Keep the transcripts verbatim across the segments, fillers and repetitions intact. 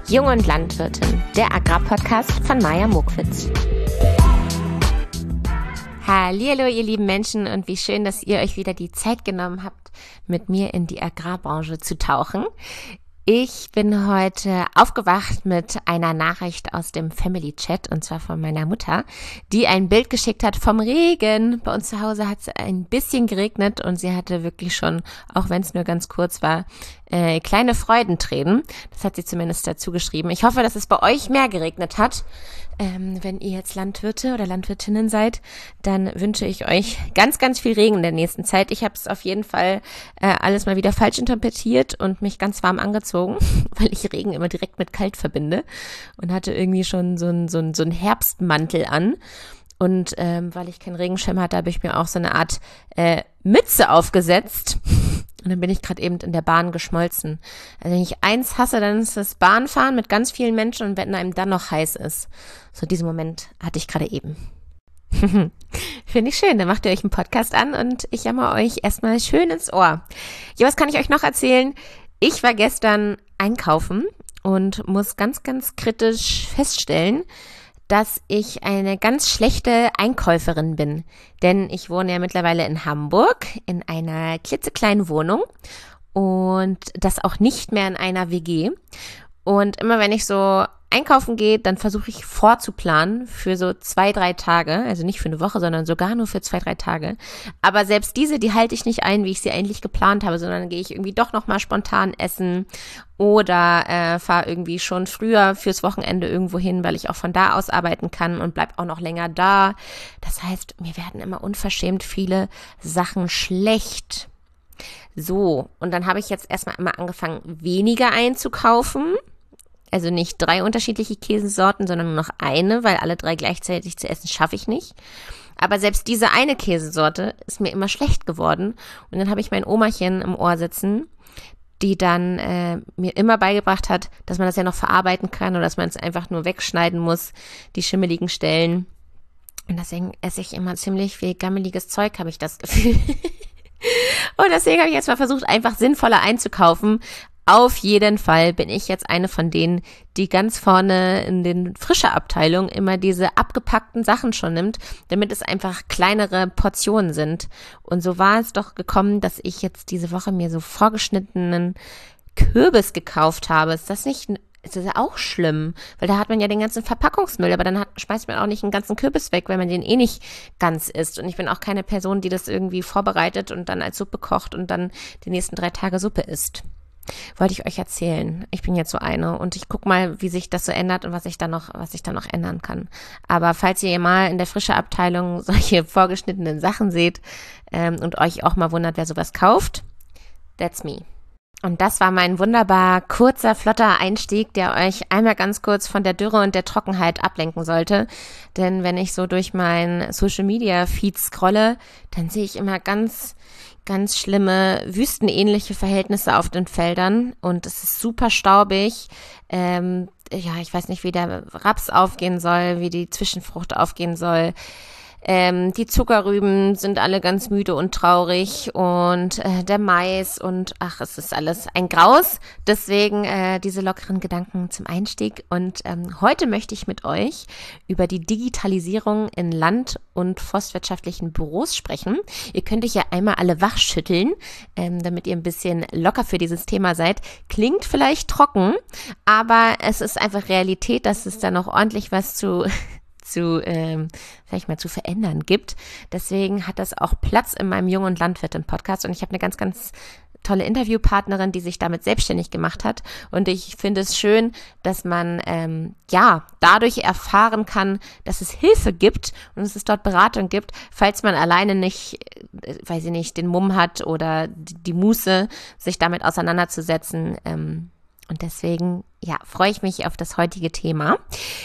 Jung und Landwirtin, der Agrarpodcast von Maja Mokwitz. Hallihallo, ihr lieben Menschen, und wie schön, dass ihr euch wieder die Zeit genommen habt, mit mir in die Agrarbranche zu tauchen. Ich bin heute aufgewacht mit einer Nachricht aus dem Family Chat, und zwar von meiner Mutter, die ein Bild geschickt hat vom Regen. Bei uns zu Hause hat es ein bisschen geregnet und sie hatte wirklich schon, auch wenn es nur ganz kurz war, äh, kleine Freudentränen. Das hat sie zumindest dazu geschrieben. Ich hoffe, dass es bei euch mehr geregnet hat. Ähm, wenn ihr jetzt Landwirte oder Landwirtinnen seid, dann wünsche ich euch ganz, ganz viel Regen in der nächsten Zeit. Ich habe es auf jeden Fall äh, alles mal wieder falsch interpretiert und mich ganz warm angezogen, weil ich Regen immer direkt mit kalt verbinde, und hatte irgendwie schon so ein so ein, so ein Herbstmantel an. Und ähm, weil ich keinen Regenschirm hatte, habe ich mir auch so eine Art äh, Mütze aufgesetzt. Und dann bin ich gerade eben in der Bahn geschmolzen. Also wenn ich eins hasse, dann ist das Bahnfahren mit ganz vielen Menschen und wenn einem dann noch heiß ist. So diesen Moment hatte ich gerade eben. Finde ich schön, dann macht ihr euch einen Podcast an und ich jammer euch erstmal schön ins Ohr. Ja, was kann ich euch noch erzählen? Ich war gestern einkaufen und muss ganz, ganz kritisch feststellen, dass ich eine ganz schlechte Einkäuferin bin. Denn ich wohne ja mittlerweile in Hamburg in einer klitzekleinen Wohnung und das auch nicht mehr in einer W G. Und immer wenn ich so einkaufen gehe, dann versuche ich vorzuplanen für so zwei, drei Tage. Also nicht für eine Woche, sondern sogar nur für zwei, drei Tage. Aber selbst diese, die halte ich nicht ein, wie ich sie eigentlich geplant habe, sondern dann gehe ich irgendwie doch nochmal spontan essen oder äh, fahre irgendwie schon früher fürs Wochenende irgendwo hin, weil ich auch von da aus arbeiten kann und bleib auch noch länger da. Das heißt, mir werden immer unverschämt viele Sachen schlecht. So, und dann habe ich jetzt erstmal immer angefangen, weniger einzukaufen. Also nicht drei unterschiedliche Käsesorten, sondern nur noch eine, weil alle drei gleichzeitig zu essen schaffe ich nicht. Aber selbst diese eine Käsesorte ist mir immer schlecht geworden. Und dann habe ich mein Omachen im Ohr sitzen, die dann äh, mir immer beigebracht hat, dass man das ja noch verarbeiten kann oder dass man es einfach nur wegschneiden muss, die schimmeligen Stellen. Und deswegen esse ich immer ziemlich viel gammeliges Zeug, habe ich das Gefühl. Und deswegen habe ich jetzt mal versucht, einfach sinnvoller einzukaufen. Auf jeden Fall bin ich jetzt eine von denen, die ganz vorne in den Frische-Abteilung immer diese abgepackten Sachen schon nimmt, damit es einfach kleinere Portionen sind. Und so war es doch gekommen, dass ich jetzt diese Woche mir so vorgeschnittenen Kürbis gekauft habe. Ist das nicht, ist das ja auch schlimm? Weil da hat man ja den ganzen Verpackungsmüll, aber dann hat, schmeißt man auch nicht einen ganzen Kürbis weg, weil man den eh nicht ganz isst. Und ich bin auch keine Person, die das irgendwie vorbereitet und dann als Suppe kocht und dann die nächsten drei Tage Suppe isst. Wollte ich euch erzählen. Ich bin jetzt so eine und ich guck mal, wie sich das so ändert und was ich da noch, was ich da noch ändern kann. Aber falls ihr mal in der frische Abteilung solche vorgeschnittenen Sachen seht ähm, und euch auch mal wundert, wer sowas kauft, that's me. Und das war mein wunderbar kurzer, flotter Einstieg, der euch einmal ganz kurz von der Dürre und der Trockenheit ablenken sollte. Denn wenn ich so durch mein Social-Media-Feed scrolle, dann sehe ich immer ganz ganz schlimme, wüstenähnliche Verhältnisse auf den Feldern und es ist super staubig. Ähm, ja, ich weiß nicht, wie der Raps aufgehen soll, wie die Zwischenfrucht aufgehen soll. Ähm, die Zuckerrüben sind alle ganz müde und traurig und äh, der Mais und ach, es ist alles ein Graus. Deswegen äh, diese lockeren Gedanken zum Einstieg. Und ähm, heute möchte ich mit euch über die Digitalisierung in land- und forstwirtschaftlichen Büros sprechen. Ihr könnt euch ja einmal alle wachschütteln, ähm, damit ihr ein bisschen locker für dieses Thema seid. Klingt vielleicht trocken, aber es ist einfach Realität, dass es da noch ordentlich was zu zu, ähm, sag ich mal, zu verändern gibt. Deswegen hat das auch Platz in meinem Jung- und Landwirtin-Podcast und ich habe eine ganz, ganz tolle Interviewpartnerin, die sich damit selbstständig gemacht hat und ich finde es schön, dass man ähm, ja dadurch erfahren kann, dass es Hilfe gibt und dass es dort Beratung gibt, falls man alleine nicht, äh, weiß ich nicht, den Mumm hat oder die Muße, sich damit auseinanderzusetzen. Ähm, und deswegen, ja, freue ich mich auf das heutige Thema.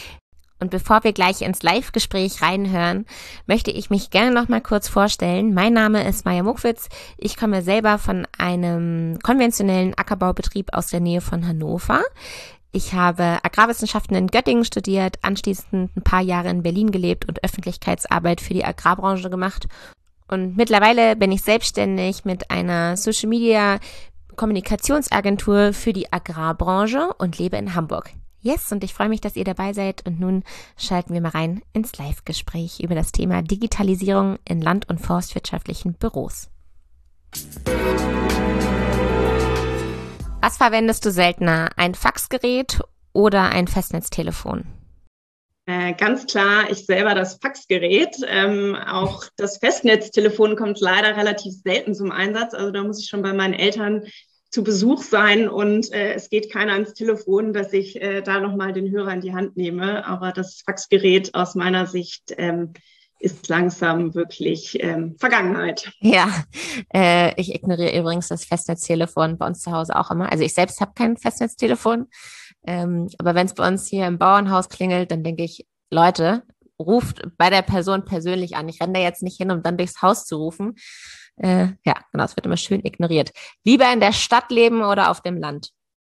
Und bevor wir gleich ins Live-Gespräch reinhören, möchte ich mich gerne noch mal kurz vorstellen. Mein Name ist Maja Mokwitz. Ich komme selber von einem konventionellen Ackerbaubetrieb aus der Nähe von Hannover. Ich habe Agrarwissenschaften in Göttingen studiert, anschließend ein paar Jahre in Berlin gelebt und Öffentlichkeitsarbeit für die Agrarbranche gemacht. Und mittlerweile bin ich selbstständig mit einer Social-Media-Kommunikationsagentur für die Agrarbranche und lebe in Hamburg. Yes, und ich freue mich, dass ihr dabei seid. Und nun schalten wir mal rein ins Live-Gespräch über das Thema Digitalisierung in land- und forstwirtschaftlichen Büros. Was verwendest du seltener, ein Faxgerät oder ein Festnetztelefon? Äh, ganz klar, ich selber das Faxgerät. Ähm, auch das Festnetztelefon kommt leider relativ selten zum Einsatz. Also da muss ich schon bei meinen Eltern zu Besuch sein und äh, es geht keiner ans Telefon, dass ich äh, da nochmal den Hörer in die Hand nehme. Aber das Faxgerät aus meiner Sicht ähm, ist langsam wirklich ähm, Vergangenheit. Ja, äh, ich ignoriere übrigens das Festnetztelefon bei uns zu Hause auch immer. Also ich selbst habe kein Festnetztelefon, ähm, aber wenn es bei uns hier im Bauernhaus klingelt, dann denke ich, Leute, ruft bei der Person persönlich an. Ich renne da jetzt nicht hin, um dann durchs Haus zu rufen. Äh, ja, genau, es wird immer schön ignoriert. Lieber in der Stadt leben oder auf dem Land?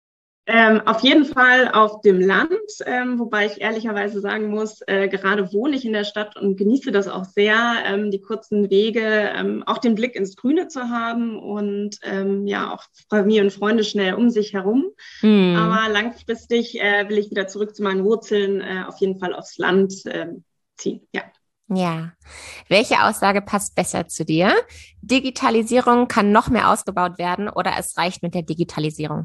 Ähm, auf jeden Fall auf dem Land, ähm, wobei ich ehrlicherweise sagen muss, äh, gerade wohne ich in der Stadt und genieße das auch sehr, ähm, die kurzen Wege, ähm, auch den Blick ins Grüne zu haben und ähm, ja auch Familie und Freunde schnell um sich herum. Hm. Aber langfristig äh, will ich wieder zurück zu meinen Wurzeln, äh, auf jeden Fall aufs Land ähm, ziehen. Ja. Ja. Welche Aussage passt besser zu dir? Digitalisierung kann noch mehr ausgebaut werden oder es reicht mit der Digitalisierung?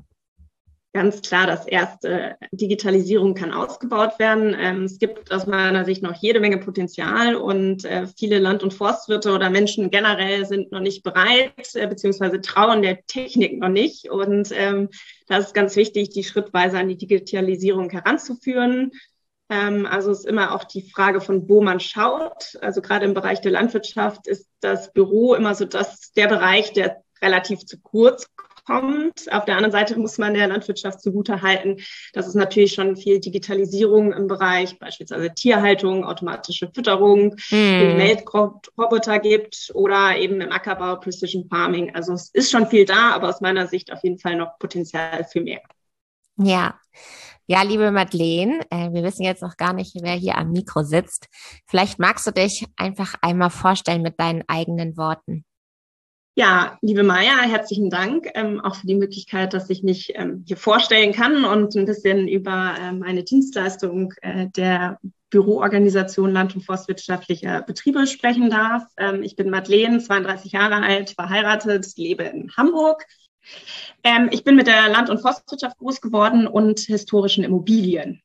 Ganz klar, das erste, Digitalisierung kann ausgebaut werden. Ähm, es gibt aus meiner Sicht noch jede Menge Potenzial und äh, viele Land- und Forstwirte oder Menschen generell sind noch nicht bereit, äh, beziehungsweise trauen der Technik noch nicht. Und ähm, da ist ganz wichtig, die schrittweise an die Digitalisierung heranzuführen. Ähm, also es ist immer auch die Frage, von wo man schaut. Also gerade im Bereich der Landwirtschaft ist das Büro immer so das, der Bereich, der relativ zu kurz kommt. Auf der anderen Seite muss man der Landwirtschaft zugutehalten, dass es natürlich schon viel Digitalisierung im Bereich beispielsweise Tierhaltung, automatische Fütterung, Hm. Melkroboter gibt oder eben im Ackerbau Precision Farming. Also es ist schon viel da, aber aus meiner Sicht auf jeden Fall noch Potenzial für mehr. Ja. Ja, liebe Madeleine, äh, wir wissen jetzt noch gar nicht, wer hier am Mikro sitzt. Vielleicht magst du dich einfach einmal vorstellen mit deinen eigenen Worten. Ja, liebe Maja, herzlichen Dank ähm, auch für die Möglichkeit, dass ich mich ähm, hier vorstellen kann und ein bisschen über äh, meine Dienstleistung äh, der Büroorganisation Land- und Forstwirtschaftlicher Betriebe sprechen darf. Ähm, ich bin Madeleine, zweiunddreißig Jahre alt, verheiratet, lebe in Hamburg. Ähm, ich bin mit der Land- und Forstwirtschaft groß geworden und historischen Immobilien.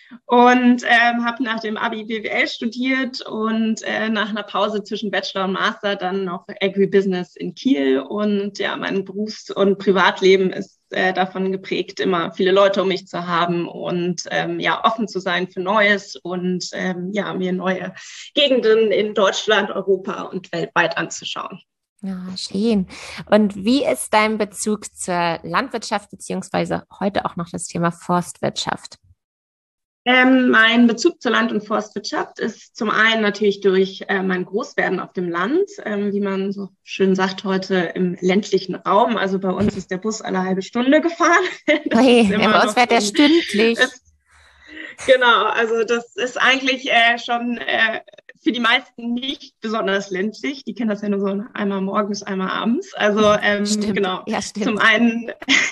Und ähm, habe nach dem Abi B W L studiert und äh, nach einer Pause zwischen Bachelor und Master dann noch Agribusiness in Kiel. Und ja, mein Berufs- und Privatleben ist äh, davon geprägt, immer viele Leute um mich zu haben und ähm, ja, offen zu sein für Neues und ähm, ja, mir neue Gegenden in Deutschland, Europa und weltweit anzuschauen. Ja, schön. Und wie ist dein Bezug zur Landwirtschaft beziehungsweise heute auch noch das Thema Forstwirtschaft? Ähm, mein Bezug zur Land- und Forstwirtschaft ist zum einen natürlich durch äh, mein Großwerden auf dem Land, ähm, wie man so schön sagt heute im ländlichen Raum. Also bei uns ist der Bus alle halbe Stunde gefahren. Das Hey, ist bei immer uns noch fährt so der ein, stündlich. es, genau, also das ist eigentlich äh, schon äh, für die meisten nicht besonders ländlich. Die kennen das ja nur so einmal morgens, einmal abends. Also ähm, Stimmt, genau, ja, zum stimmt. einen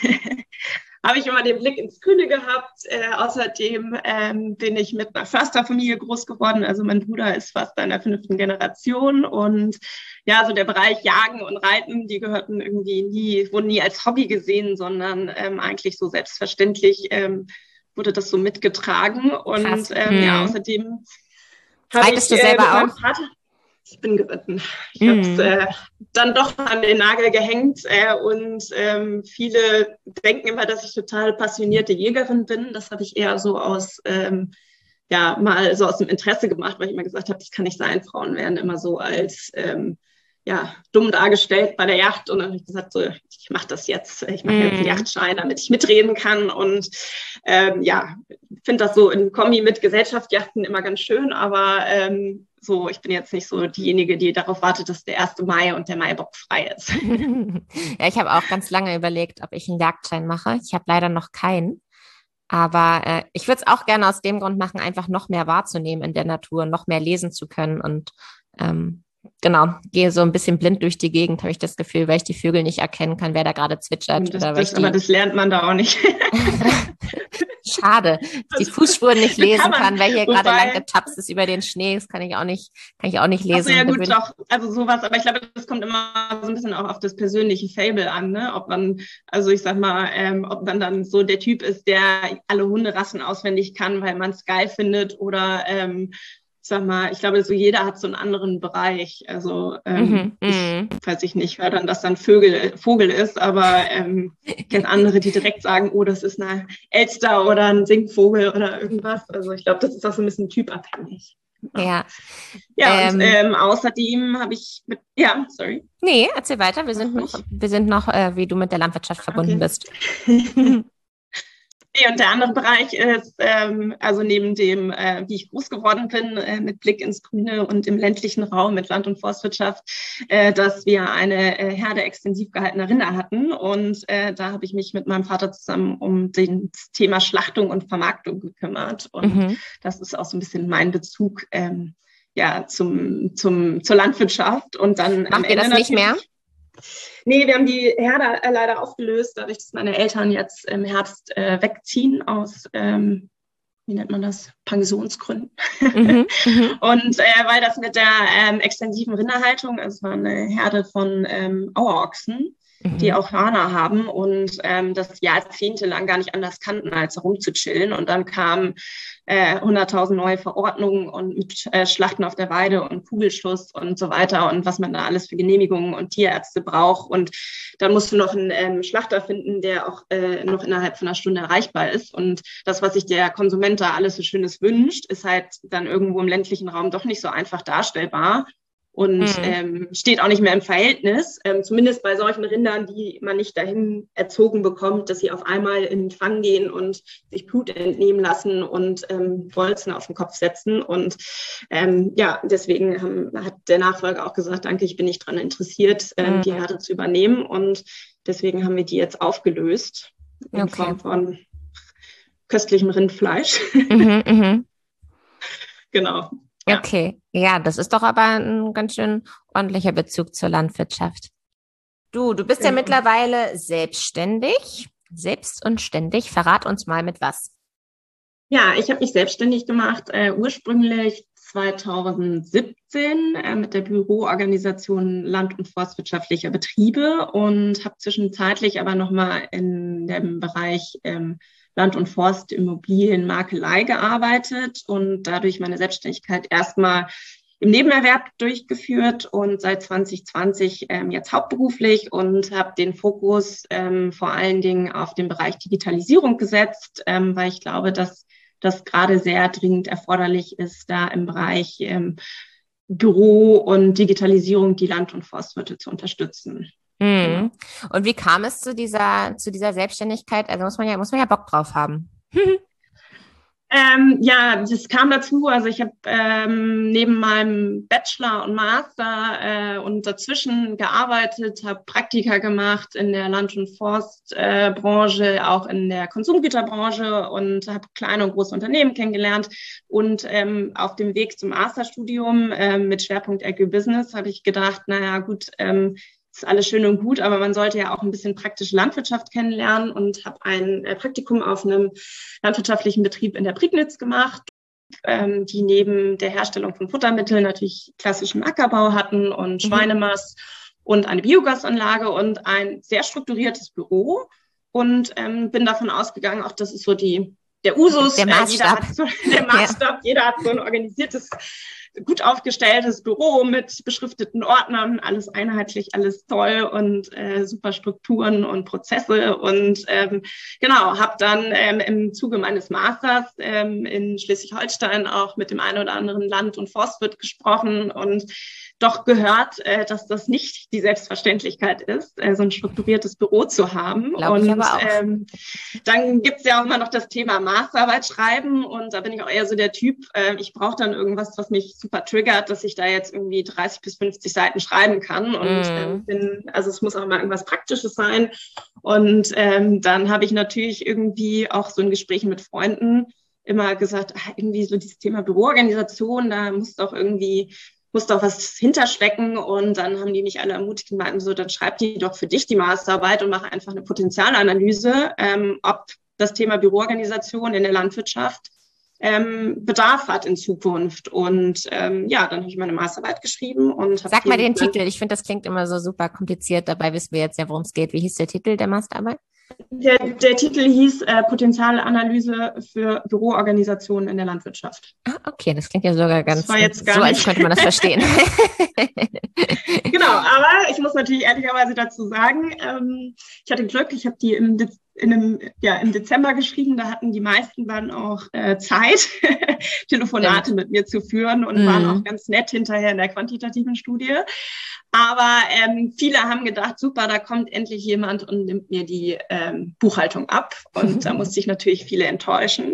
habe ich immer den Blick ins Grüne gehabt. Äh, außerdem ähm, bin ich mit einer Försterfamilie groß geworden. Also mein Bruder ist fast in der fünften Generation. Und ja, so der Bereich Jagen und Reiten, die gehörten irgendwie nie, wurden nie als Hobby gesehen, sondern ähm, eigentlich so selbstverständlich ähm, wurde das so mitgetragen. Und Krass. ähm, ja, Hm. außerdem habe Reitest ich du äh, mit selber meinem auch? Vater, ich bin geritten. Ich habe es Hm. äh, dann doch an den Nagel gehängt äh, und ähm, viele denken immer, dass ich total passionierte Jägerin bin. Das habe ich eher so aus, ähm, ja, mal so aus dem Interesse gemacht, weil ich immer gesagt habe, das kann nicht sein. Frauen werden immer so als ähm, ja, dumm dargestellt bei der Yacht. Und dann habe ich gesagt, so, ich mache das jetzt. Ich mache jetzt einen Hm. Yachtschein, damit ich mitreden kann. Und ähm, ja, finde das so in Kombi mit Gesellschaftsjachten immer ganz schön, aber ähm, so, ich bin jetzt nicht so diejenige, die darauf wartet, dass der erste Mai und der Maibock frei ist. Ja, ich habe auch ganz lange überlegt, ob ich einen Jagdschein mache. Ich habe leider noch keinen. Aber äh, ich würde es auch gerne aus dem Grund machen, einfach noch mehr wahrzunehmen in der Natur, noch mehr lesen zu können. Und ähm, genau, gehe so ein bisschen blind durch die Gegend, habe ich das Gefühl, weil ich die Vögel nicht erkennen kann, wer da gerade zwitschert Das, oder weil ich das, aber die das lernt man da auch nicht. Schade, dass ich die Also, Fußspuren nicht lesen kann kann, man, wer hier wobei, gerade lang getapst ist über den Schnee. Das kann ich auch nicht, kann ich auch nicht also lesen. ja Da gut, würde ich, doch, also sowas, aber ich glaube, das kommt immer so ein bisschen auch auf das persönliche Fable an, ne? Ob man, also ich sag mal, ähm, ob man dann so der Typ ist, der alle Hunderassen auswendig kann, weil man es geil findet, oder ähm, ich sag mal, ich glaube, so jeder hat so einen anderen Bereich. Also ähm, mhm, ich mhm. weiß ich nicht, wer dann das dann Vögel, Vogel ist, aber ähm, ich kenne andere, die direkt sagen, oh, das ist eine Elster oder ein Singvogel oder irgendwas. Also ich glaube, das ist auch so ein bisschen typabhängig. Ja, Ja, ja und ähm, ähm, außerdem habe ich mit, ja, sorry. nee, erzähl weiter. Wir Mach sind noch, ruhig. wir sind noch, äh, wie du mit der Landwirtschaft verbunden Okay. bist. Nee, und der andere Bereich ist, ähm, also neben dem, äh, wie ich groß geworden bin, äh, mit Blick ins Grüne und im ländlichen Raum mit Land- und Forstwirtschaft, äh, dass wir eine äh, Herde extensiv gehaltener Rinder hatten. Und äh, da habe ich mich mit meinem Vater zusammen um das Thema Schlachtung und Vermarktung gekümmert. Und Mhm. das ist auch so ein bisschen mein Bezug ähm, ja, zum, zum, zur Landwirtschaft. Und dann am Macht ihr Ende das nicht mehr? natürlich. Nee, wir haben die Herde äh, leider aufgelöst, dadurch, dass meine Eltern jetzt im Herbst äh, wegziehen aus, ähm, wie nennt man das, Pensionsgründen. Mhm, mhm, Und äh, weil das mit der ähm, extensiven Rinderhaltung, also es war eine Herde von ähm, Auerochsen, die mhm. auch Hörner haben und ähm, das jahrzehntelang gar nicht anders kannten, als rumzuchillen. Und dann kamen äh, hunderttausend neue Verordnungen und mit äh, Schlachten auf der Weide und Kugelschluss und so weiter und was man da alles für Genehmigungen und Tierärzte braucht. Und dann musst du noch einen ähm, Schlachter finden, der auch äh, noch innerhalb von einer Stunde erreichbar ist. Und das, was sich der Konsument da alles so Schönes wünscht, ist halt dann irgendwo im ländlichen Raum doch nicht so einfach darstellbar. Und Mhm. ähm, steht auch nicht mehr im Verhältnis, ähm, zumindest bei solchen Rindern, die man nicht dahin erzogen bekommt, dass sie auf einmal in den Fang gehen und sich Blut entnehmen lassen und ähm, Bolzen auf den Kopf setzen. Und ähm, ja, deswegen haben, hat der Nachfolger auch gesagt, danke, ich bin nicht daran interessiert, ähm, die Mhm. Herde zu übernehmen. Und deswegen haben wir die jetzt aufgelöst in Okay. Form von köstlichem Rindfleisch. Mhm, mhm. Genau, ja. Okay. Ja, das ist doch aber ein ganz schön ordentlicher Bezug zur Landwirtschaft. Du, du bist ja Genau. mittlerweile selbstständig, selbst und ständig. Verrat uns mal mit was. Ja, ich habe mich selbstständig gemacht, äh, ursprünglich zweitausendsiebzehn äh, mit der Büroorganisation Land- und Forstwirtschaftlicher Betriebe und habe zwischenzeitlich aber nochmal in dem Bereich ähm, Land- und Forst, Immobilien, Makelei gearbeitet und dadurch meine Selbstständigkeit erstmal im Nebenerwerb durchgeführt und seit zwanzig zwanzig ähm, jetzt hauptberuflich und habe den Fokus ähm, vor allen Dingen auf den Bereich Digitalisierung gesetzt, ähm, weil ich glaube, dass das gerade sehr dringend erforderlich ist, da im Bereich ähm, Büro und Digitalisierung die Land- und Forstwirte zu unterstützen. Genau. Mhm. Und wie kam es zu dieser, zu dieser Selbstständigkeit? Also muss man ja, muss man ja Bock drauf haben. Ähm, ja, das kam dazu. Also ich habe ähm, neben meinem Bachelor und Master äh, und dazwischen gearbeitet, habe Praktika gemacht in der Land- und Forstbranche, äh, auch in der Konsumgüterbranche und habe kleine und große Unternehmen kennengelernt. Und ähm, auf dem Weg zum Masterstudium äh, mit Schwerpunkt Agribusiness habe ich gedacht, naja gut, ähm, ist alles schön und gut, aber man sollte ja auch ein bisschen praktische Landwirtschaft kennenlernen und habe ein äh, Praktikum auf einem landwirtschaftlichen Betrieb in der Prignitz gemacht, ähm, die neben der Herstellung von Futtermitteln natürlich klassischen Ackerbau hatten und Mhm. Schweinemast und eine Biogasanlage und ein sehr strukturiertes Büro. Und ähm, bin davon ausgegangen, auch das ist so die, der Usus, Der äh, jeder Maßstab. hat so der Ja. Maßstab, jeder hat so ein organisiertes, gut aufgestelltes Büro mit beschrifteten Ordnern, alles einheitlich, alles toll und äh, super Strukturen und Prozesse. Und ähm, genau, habe dann ähm, im Zuge meines Masters ähm, in Schleswig-Holstein auch mit dem einen oder anderen Land- und Forstwirt gesprochen und doch gehört, äh, dass das nicht die Selbstverständlichkeit ist, äh, so ein strukturiertes Büro zu haben. Glaube ich Und aber auch. ähm, dann gibt es ja auch immer noch das Thema Masterarbeit schreiben und da bin ich auch eher so der Typ, äh, ich brauche dann irgendwas, was mich super triggert, dass ich da jetzt irgendwie dreißig bis fünfzig Seiten schreiben kann und ähm, Mhm. bin, also es muss auch mal irgendwas Praktisches sein und ähm, dann habe ich natürlich irgendwie auch so in Gesprächen mit Freunden immer gesagt, ah, irgendwie so dieses Thema Büroorganisation, da muss doch irgendwie muss doch was hinterstecken und dann haben die mich alle ermutigt und meinten so, dann schreib die doch für dich die Masterarbeit und mach einfach eine Potenzialanalyse, ähm, ob das Thema Büroorganisation in der Landwirtschaft ähm, Bedarf hat in Zukunft. Und ähm, ja, dann habe ich meine Masterarbeit geschrieben und habe Sag mal den Titel. Ich finde, das klingt immer so super kompliziert. Dabei wissen wir jetzt ja, worum es geht. Wie hieß der Titel der Masterarbeit? Der, der Titel hieß äh, Potenzialanalyse für Büroorganisationen in der Landwirtschaft. Ah, okay, das klingt ja sogar ganz, das war jetzt gar so, nicht. als könnte man das verstehen. Genau, aber ich muss natürlich ehrlicherweise dazu sagen, ähm, ich hatte Glück, ich habe die im, De- in einem, ja, im Dezember geschrieben, da hatten die meisten dann auch äh, Zeit, Telefonate Stimmt. mit mir zu führen und mm. waren auch ganz nett hinterher in der quantitativen Studie. Aber ähm, viele haben gedacht, super, da kommt endlich jemand und nimmt mir die ähm, Buchhaltung ab. Und da musste ich natürlich viele enttäuschen,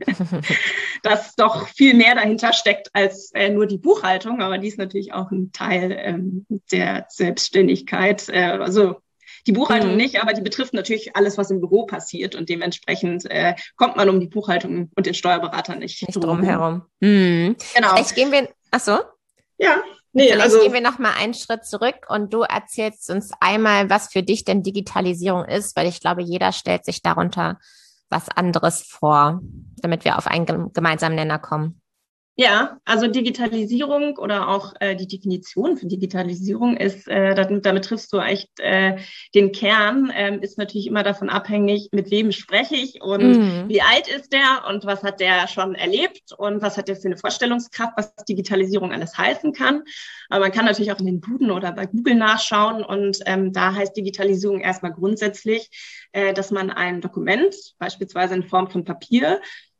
dass doch viel mehr dahinter steckt als äh, nur die Buchhaltung. Aber die ist natürlich auch ein Teil ähm, der Selbstständigkeit. Äh, also die Buchhaltung mhm. nicht, aber die betrifft natürlich alles, was im Büro passiert. Und dementsprechend äh, kommt man um die Buchhaltung und den Steuerberater nicht, nicht drum herum. Mhm. Genau. Vielleicht gehen wir, ach so? Ja. Nee, Vielleicht also, gehen wir noch mal einen Schritt zurück und du erzählst uns einmal, was für dich denn Digitalisierung ist, weil ich glaube, jeder stellt sich darunter was anderes vor, damit wir auf einen gemeinsamen Nenner kommen. Ja, also Digitalisierung oder auch äh, die Definition für Digitalisierung ist, äh, damit, damit triffst du echt äh, den Kern, ähm, ist natürlich immer davon abhängig, mit wem spreche ich und mhm. wie alt ist der und was hat der schon erlebt und was hat der für eine Vorstellungskraft, was Digitalisierung alles heißen kann. Aber man kann natürlich auch in den Duden oder bei Google nachschauen und ähm, da heißt Digitalisierung erstmal grundsätzlich, äh, dass man ein Dokument, beispielsweise in Form von Papier,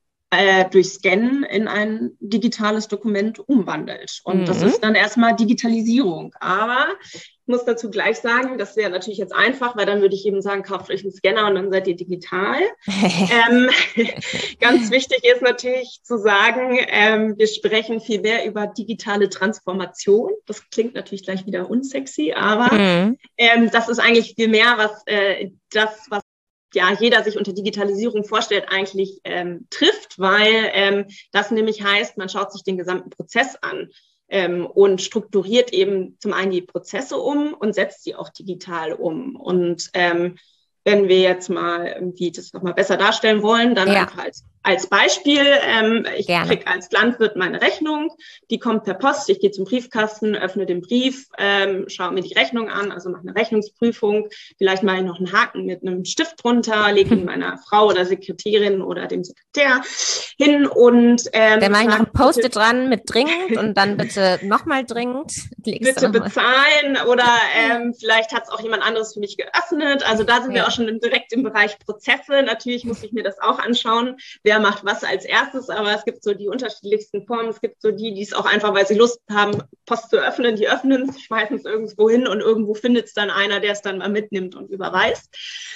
durch Scannen in ein digitales Dokument umwandelt. Und mhm. das ist dann erstmal Digitalisierung. Aber ich muss dazu gleich sagen, das wäre natürlich jetzt einfach, weil dann würde ich eben sagen, kauft euch einen Scanner und dann seid ihr digital. ähm, ganz wichtig ist natürlich zu sagen, ähm, wir sprechen viel mehr über digitale Transformation. Das klingt natürlich gleich wieder unsexy, aber mhm. ähm, das ist eigentlich viel mehr, was äh, das, was ja, jeder sich unter Digitalisierung vorstellt, eigentlich ähm, trifft, weil ähm, das nämlich heißt, man schaut sich den gesamten Prozess an ähm, und strukturiert eben zum einen die Prozesse um und setzt sie auch digital um. Und ähm, wenn wir jetzt mal irgendwie das nochmal besser darstellen wollen, dann ja. einfach als, als Beispiel, ähm, ich kriege als Landwirt meine Rechnung, die kommt per Post, ich gehe zum Briefkasten, öffne den Brief, ähm, schaue mir die Rechnung an, also mache eine Rechnungsprüfung, vielleicht mache ich noch einen Haken mit einem Stift drunter, lege ihn meiner Frau oder Sekretärin oder dem Sekretär hin und ähm, dann mache ich noch ein Post-it dran mit dringend und dann bitte nochmal dringend. Bitte bezahlen oder ähm, vielleicht hat es auch jemand anderes für mich geöffnet, also da sind ja. wir auch schon direkt im Bereich Prozesse. Natürlich muss ich mir das auch anschauen, wer macht was als erstes, aber es gibt so die unterschiedlichsten Formen. Es gibt so die, die es auch einfach, weil sie Lust haben, Post zu öffnen, die öffnen es, schmeißen es irgendwo hin und irgendwo findet es dann einer, der es dann mal mitnimmt und überweist.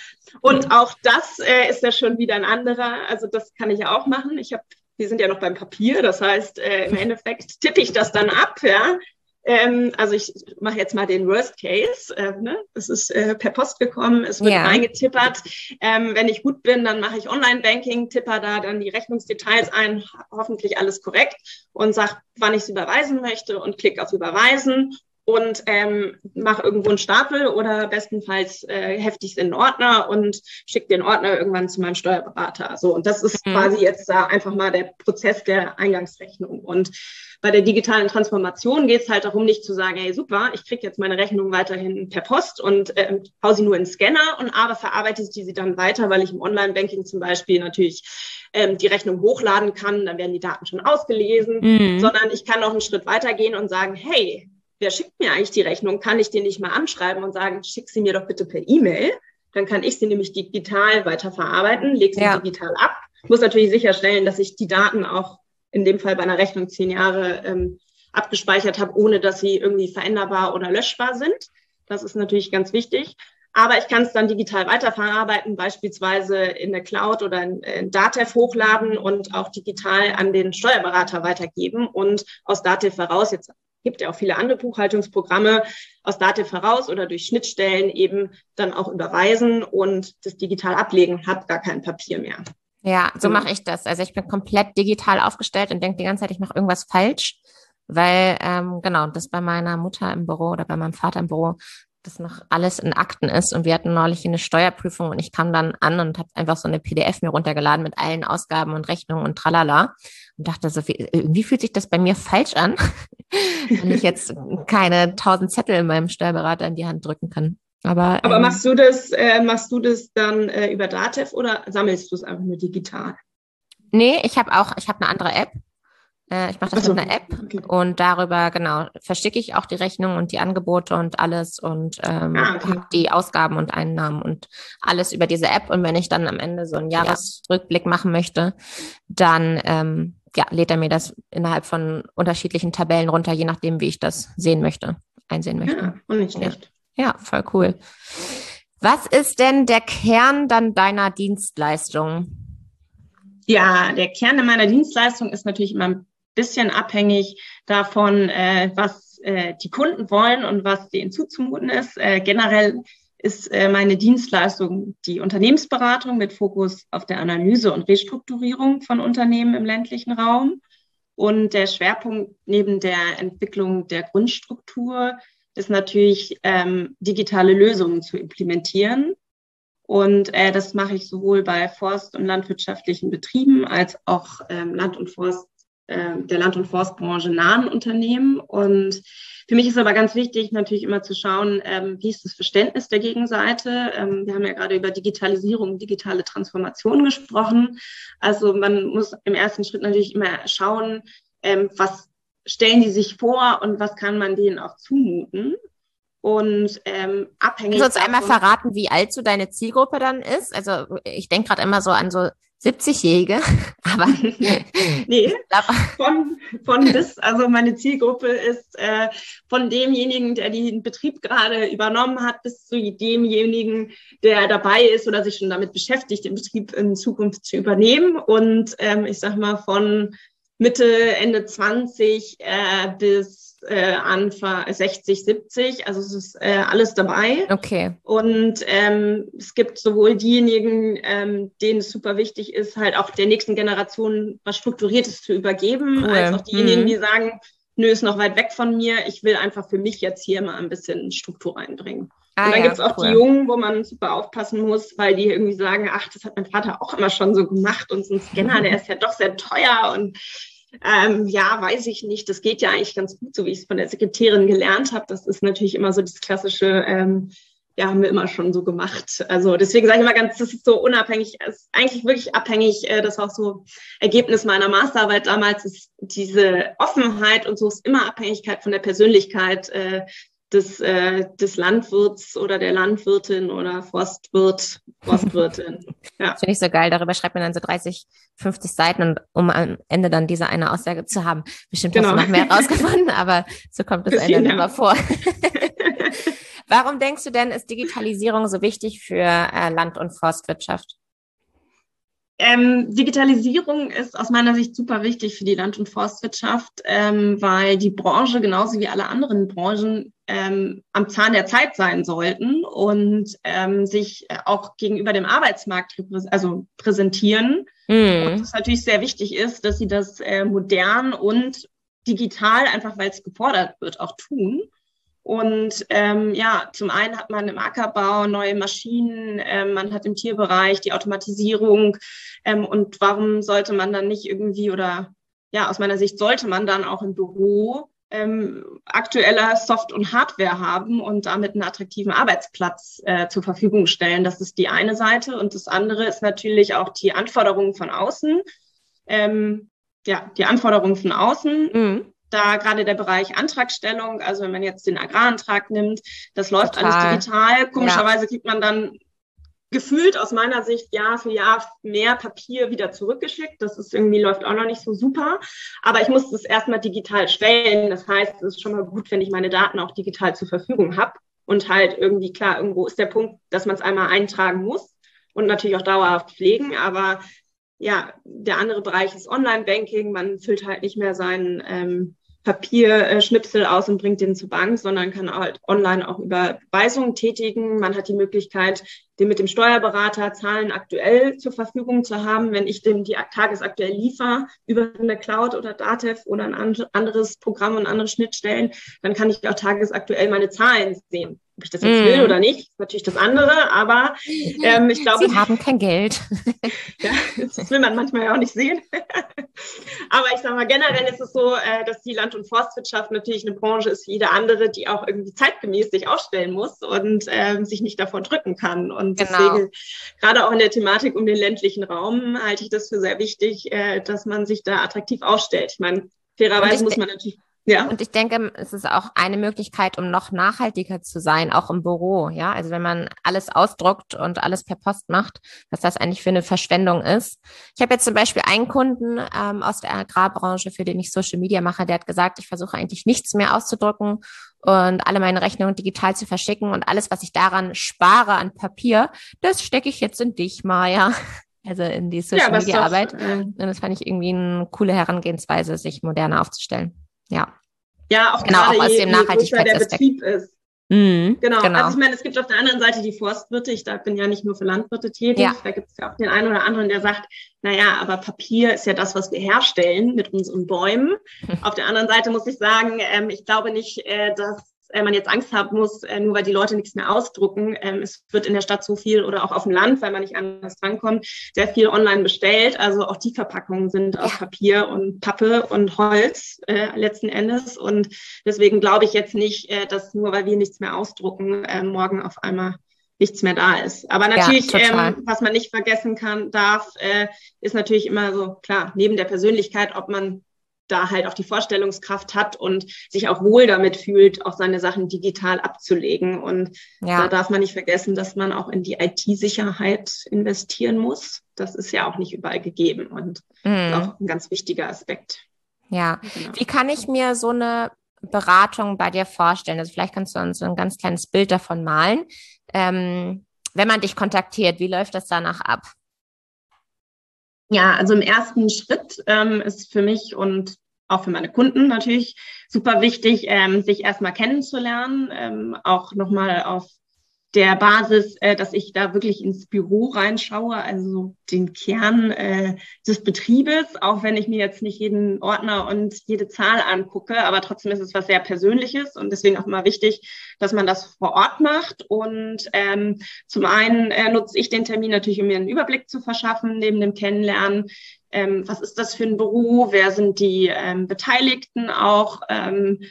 Und auch das äh, ist ja schon wieder ein anderer, also das kann ich ja auch machen. Ich habe, wir sind ja noch beim Papier, das heißt, äh, im Endeffekt tippe ich das dann ab, ja. Ähm, also ich mache jetzt mal den Worst Case. Äh, ne? Es ist äh, per Post gekommen, es wird ja. reingetippert. Ähm, wenn ich gut bin, dann mache ich Online-Banking, tipper da dann die Rechnungsdetails ein, hoffentlich alles korrekt und sage, wann ich es überweisen möchte und klicke auf Überweisen und ähm, mache irgendwo einen Stapel oder bestenfalls äh, hefte ich es in einen Ordner und schicke den Ordner irgendwann zu meinem Steuerberater. So, und das ist mhm. quasi jetzt da einfach mal der Prozess der Eingangsrechnung. Und bei der digitalen Transformation geht es halt darum, nicht zu sagen, hey super, ich kriege jetzt meine Rechnung weiterhin per Post und äh, hau sie nur in den Scanner und aber verarbeite ich sie dann weiter, weil ich im Online-Banking zum Beispiel natürlich ähm, die Rechnung hochladen kann, dann werden die Daten schon ausgelesen, mhm. sondern ich kann noch einen Schritt weitergehen und sagen, hey, wer schickt mir eigentlich die Rechnung? Kann ich den nicht mal anschreiben und sagen, schick sie mir doch bitte per E-Mail? Dann kann ich sie nämlich digital weiterverarbeiten, lege sie ja. digital ab. Muss natürlich sicherstellen, dass ich die Daten auch in dem Fall bei einer Rechnung zehn Jahre ähm, abgespeichert habe, ohne dass sie irgendwie veränderbar oder löschbar sind. Das ist natürlich ganz wichtig. Aber ich kann es dann digital weiterverarbeiten, beispielsweise in der Cloud oder in, in Datev hochladen und auch digital an den Steuerberater weitergeben und aus Datev heraus, jetzt gibt ja auch viele andere Buchhaltungsprogramme, aus Datev heraus oder durch Schnittstellen eben dann auch überweisen und das digital ablegen, hat gar kein Papier mehr. Ja, so mache ich das. Also ich bin komplett digital aufgestellt und denke die ganze Zeit, ich mache irgendwas falsch, weil ähm, genau, das bei meiner Mutter im Büro oder bei meinem Vater im Büro das noch alles in Akten ist. Und wir hatten neulich eine Steuerprüfung und ich kam dann an und habe einfach so eine P D F mir runtergeladen mit allen Ausgaben und Rechnungen und tralala und dachte so, wie, irgendwie fühlt sich das bei mir falsch an, wenn ich jetzt keine tausend Zettel in meinem Steuerberater in die Hand drücken kann. Aber, Aber ähm, machst du das, äh, machst du das dann äh, über Datev oder sammelst du es einfach nur digital? nee, ich habe auch, ich habe eine andere App. Äh, ich mache das Ach so, mit einer App okay. und darüber, genau, verschicke ich auch die Rechnung und die Angebote und alles und ähm, Ah, okay. habe die Ausgaben und Einnahmen und alles über diese App. Und wenn ich dann am Ende so einen Jahresrückblick machen möchte, dann ähm, ja, lädt er mir das innerhalb von unterschiedlichen Tabellen runter, je nachdem, wie ich das sehen möchte, einsehen möchte. Ja, und nicht Ja. schlecht. Ja, voll cool. Was ist denn der Kern dann deiner Dienstleistung? Ja, der Kern meiner Dienstleistung ist natürlich immer ein bisschen abhängig davon, äh, was äh, die Kunden wollen und was denen zuzumuten ist. Äh, generell ist äh, meine Dienstleistung die Unternehmensberatung mit Fokus auf der Analyse und Restrukturierung von Unternehmen im ländlichen Raum. Und der Schwerpunkt neben der Entwicklung der Grundstruktur ist natürlich ähm, digitale Lösungen zu implementieren. Und äh, das mache ich sowohl bei forst- und landwirtschaftlichen Betrieben als auch ähm, Land- und Forst, äh, der Land- und Forstbranche nahen Unternehmen. Und für mich ist aber ganz wichtig, natürlich immer zu schauen, ähm, wie ist das Verständnis der Gegenseite. Ähm, wir haben ja gerade über Digitalisierung, digitale Transformation gesprochen. Also man muss im ersten Schritt natürlich immer schauen, ähm, was stellen die sich vor und was kann man denen auch zumuten. Und ähm, abhängig Kannst du uns davon, einmal verraten, wie alt so deine Zielgruppe dann ist? Also ich denke gerade immer so an so siebzig-Jährige, aber nee, ich glaub, von, von bis, also meine Zielgruppe ist äh, von demjenigen, der den Betrieb gerade übernommen hat, bis zu demjenigen, der dabei ist oder sich schon damit beschäftigt, den Betrieb in Zukunft zu übernehmen. Und ähm, ich sag mal von Mitte, Ende zwanzig äh, bis äh, Anfang sechzig, siebzig. Also es ist äh, alles dabei. okay. Und ähm, es gibt sowohl diejenigen, ähm, denen es super wichtig ist, halt auch der nächsten Generation was Strukturiertes zu übergeben, Cool. als auch diejenigen, Mhm. die sagen, nö, ist noch weit weg von mir. Ich will einfach für mich jetzt hier mal ein bisschen Struktur reinbringen. Ah, und dann ja, gibt es auch cool. die Jungen, wo man super aufpassen muss, weil die irgendwie sagen, ach, das hat mein Vater auch immer schon so gemacht und so ein Scanner, der ist ja doch sehr teuer und ähm, ja, weiß ich nicht. Das geht ja eigentlich ganz gut, so wie ich es von der Sekretärin gelernt habe. Das ist natürlich immer so das klassische, ähm, ja, haben wir immer schon so gemacht. Also deswegen sage ich immer ganz, das ist so unabhängig, es ist eigentlich wirklich abhängig, äh, das war auch so Ergebnis meiner Masterarbeit damals, ist diese Offenheit und so ist immer Abhängigkeit von der Persönlichkeit äh, des, äh, des Landwirts oder der Landwirtin oder Forstwirt, Forstwirtin. Ja. Das finde ich so geil. Darüber schreibt man dann so dreißig, fünfzig Seiten, und um am Ende dann diese eine Aussage zu haben. Bestimmt Genau. hast du noch mehr rausgefunden, aber so kommt es Bisschen, einem ja. immer vor. Warum denkst du denn, ist Digitalisierung so wichtig für äh, Land- und Forstwirtschaft? Ähm, Digitalisierung ist aus meiner Sicht super wichtig für die Land- und Forstwirtschaft, ähm, weil die Branche genauso wie alle anderen Branchen ähm, am Zahn der Zeit sein sollten und ähm, sich auch gegenüber dem Arbeitsmarkt reprä- also präsentieren. Mhm. Und es natürlich sehr wichtig ist, dass sie das äh, modern und digital, einfach weil es gefordert wird, auch tun. Und ähm, ja, zum einen hat man im Ackerbau neue Maschinen, ähm, man hat im Tierbereich die Automatisierung. Ähm, und warum sollte man dann nicht irgendwie oder ja, aus meiner Sicht sollte man dann auch im Büro ähm, aktueller Soft- und Hardware haben und damit einen attraktiven Arbeitsplatz äh, zur Verfügung stellen. Das ist die eine Seite. Und das andere ist natürlich auch die Anforderungen von außen. Ähm, ja, die Anforderungen von außen. Mhm. Da gerade der Bereich Antragstellung, also wenn man jetzt den Agrarantrag nimmt, das läuft Total. alles digital. Komischerweise kriegt man dann gefühlt aus meiner Sicht Jahr für Jahr mehr Papier wieder zurückgeschickt. Das ist irgendwie läuft auch noch nicht so super. Aber ich muss das erstmal digital stellen. Das heißt, es ist schon mal gut, wenn ich meine Daten auch digital zur Verfügung habe. Und halt irgendwie, klar, irgendwo ist der Punkt, dass man es einmal eintragen muss und natürlich auch dauerhaft pflegen. Aber ja, der andere Bereich ist Online-Banking. Man füllt halt nicht mehr seinen ähm, Papierschnipsel aus und bringt den zur Bank, sondern kann halt online auch Überweisungen tätigen. Man hat die Möglichkeit, den mit dem Steuerberater Zahlen aktuell zur Verfügung zu haben. Wenn ich dem die tagesaktuell liefere über eine Cloud oder Datev oder ein anderes Programm und andere Schnittstellen, dann kann ich auch tagesaktuell meine Zahlen sehen. Ob ich das jetzt mm. will oder nicht, ist natürlich das andere, aber ähm, ich glaube... Sie haben kein Geld. Ja, das will man manchmal ja auch nicht sehen. Aber ich sage mal, generell ist es so, äh, dass die Land- und Forstwirtschaft natürlich eine Branche ist wie jede andere, die auch irgendwie zeitgemäß sich aufstellen muss und ähm, sich nicht davon drücken kann. Und genau. Deswegen, gerade auch in der Thematik um den ländlichen Raum, halte ich das für sehr wichtig, äh, dass man sich da attraktiv aufstellt. Ich meine, fairerweise muss man natürlich... Ja. Und ich denke, es ist auch eine Möglichkeit, um noch nachhaltiger zu sein, auch im Büro. Ja, also wenn man alles ausdruckt und alles per Post macht, was das eigentlich für eine Verschwendung ist. Ich habe jetzt zum Beispiel einen Kunden ähm, aus der Agrarbranche, für den ich Social Media mache, der hat gesagt, ich versuche eigentlich nichts mehr auszudrucken und alle meine Rechnungen digital zu verschicken und alles, was ich daran spare an Papier, das stecke ich jetzt in dich, Maja. Also in die Social Media Arbeit. Äh, und das fand ich irgendwie eine coole Herangehensweise, sich moderner aufzustellen. Ja. Ja, auch genau, gerade auch aus je, dem je größer der Betrieb ist. Mhm, genau. genau. Also ich meine, es gibt auf der anderen Seite die Forstwirte. Ich da bin ja nicht nur für Landwirte tätig. Ja. Da gibt es ja auch den einen oder anderen, der sagt, naja, aber Papier ist ja das, was wir herstellen mit unseren Bäumen. Auf der anderen Seite muss ich sagen, ähm, ich glaube nicht, äh, dass äh, man jetzt Angst haben muss, äh, nur weil die Leute nichts mehr ausdrucken. Ähm, es wird in der Stadt so viel oder auch auf dem Land, weil man nicht anders drankommt, sehr viel online bestellt. Also auch die Verpackungen sind aus ja. Papier und Pappe und Holz äh, letzten Endes. Und deswegen glaube ich jetzt nicht, äh, dass nur weil wir nichts mehr ausdrucken, äh, morgen auf einmal nichts mehr da ist. Aber natürlich, ja, ähm, was man nicht vergessen kann, darf, äh, ist natürlich immer so, klar, neben der Persönlichkeit, ob man da halt auch die Vorstellungskraft hat und sich auch wohl damit fühlt, auch seine Sachen digital abzulegen. Und ja. da darf man nicht vergessen, dass man auch in die I T-Sicherheit investieren muss. Das ist ja auch nicht überall gegeben und mhm. auch ein ganz wichtiger Aspekt. Ja, genau. Wie kann ich mir so eine Beratung bei dir vorstellen? Also vielleicht kannst du uns so ein ganz kleines Bild davon malen. Ähm, wenn man dich kontaktiert, wie läuft das danach ab? Ja, also im ersten Schritt ähm, ist für mich und auch für meine Kunden natürlich super wichtig, ähm, sich erstmal kennenzulernen, ähm, auch nochmal auf der Basis, äh, dass ich da wirklich ins Büro reinschaue, also den Kern äh, des Betriebes, auch wenn ich mir jetzt nicht jeden Ordner und jede Zahl angucke, aber trotzdem ist es was sehr Persönliches und deswegen auch immer wichtig, dass man das vor Ort macht. Und ähm, zum einen äh, nutze ich den Termin natürlich, um mir einen Überblick zu verschaffen, neben dem Kennenlernen. Ähm, was ist das für ein Büro? Wer sind die ähm, Beteiligten auch? Ähm,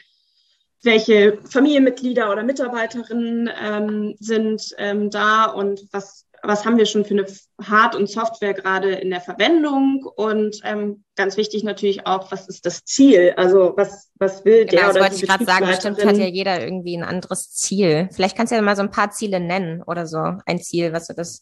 welche Familienmitglieder oder Mitarbeiterinnen ähm, sind ähm, da und was, was haben wir schon für eine Hard- und Software gerade in der Verwendung und ähm, ganz wichtig natürlich auch, was ist das Ziel? Also was, was will genau, der oder wollte die ich gerade sagen, bestimmt hat ja jeder irgendwie ein anderes Ziel. Vielleicht kannst du ja mal so ein paar Ziele nennen oder so ein Ziel, was so das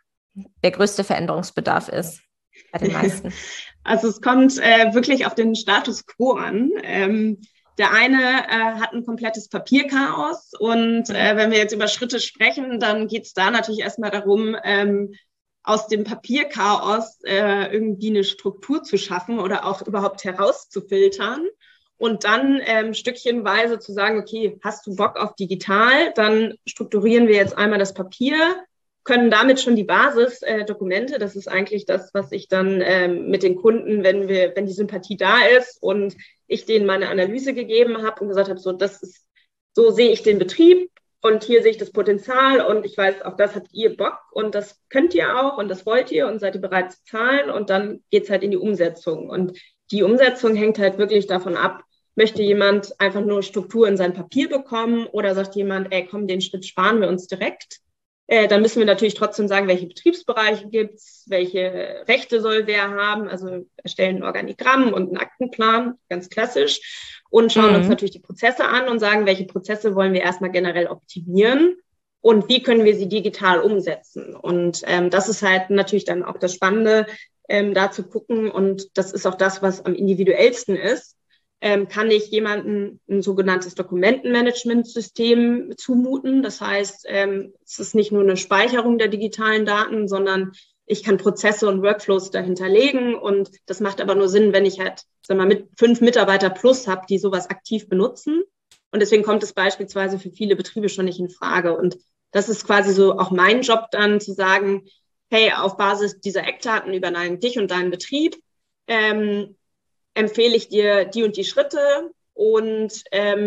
der größte Veränderungsbedarf ist bei den meisten. Also es kommt äh, wirklich auf den Status quo an. Ähm, Der eine äh, hat ein komplettes Papierchaos und äh, wenn wir jetzt über Schritte sprechen, dann geht es da natürlich erstmal darum, ähm, aus dem Papierchaos äh, irgendwie eine Struktur zu schaffen oder auch überhaupt herauszufiltern und dann ähm, stückchenweise zu sagen, okay, hast du Bock auf digital, dann strukturieren wir jetzt einmal das Papier, können damit schon die Basisdokumente, äh, das ist eigentlich das, was ich dann ähm, mit den Kunden, wenn wir, wenn die Sympathie da ist und ich denen meine Analyse gegeben habe und gesagt habe, so das ist, so sehe ich den Betrieb und hier sehe ich das Potenzial und ich weiß, auf das habt ihr Bock und das könnt ihr auch und das wollt ihr und seid ihr bereit zu zahlen und dann geht's halt in die Umsetzung. Und die Umsetzung hängt halt wirklich davon ab, möchte jemand einfach nur Struktur in sein Papier bekommen oder sagt jemand, ey komm, den Schritt sparen wir uns direkt. Äh, dann müssen wir natürlich trotzdem sagen, welche Betriebsbereiche gibt's, welche Rechte soll wer haben. Also erstellen ein Organigramm und einen Aktenplan, ganz klassisch. Und schauen mhm. uns natürlich die Prozesse an und sagen, welche Prozesse wollen wir erstmal generell optimieren und wie können wir sie digital umsetzen. Und ähm, das ist halt natürlich dann auch das Spannende, ähm, da zu gucken. Und das ist auch das, was am individuellsten ist. Ähm, kann ich jemandem ein sogenanntes Dokumentenmanagementsystem zumuten. Das heißt, ähm, es ist nicht nur eine Speicherung der digitalen Daten, sondern ich kann Prozesse und Workflows dahinter legen. Und das macht aber nur Sinn, wenn ich halt, sagen wir mal, mit fünf Mitarbeiter plus habe, die sowas aktiv benutzen. Und deswegen kommt es beispielsweise für viele Betriebe schon nicht in Frage. Und das ist quasi so auch mein Job dann zu sagen, hey, auf Basis dieser Eckdaten über deinen, dich und deinen Betrieb, ähm, empfehle ich dir die und die Schritte und ähm,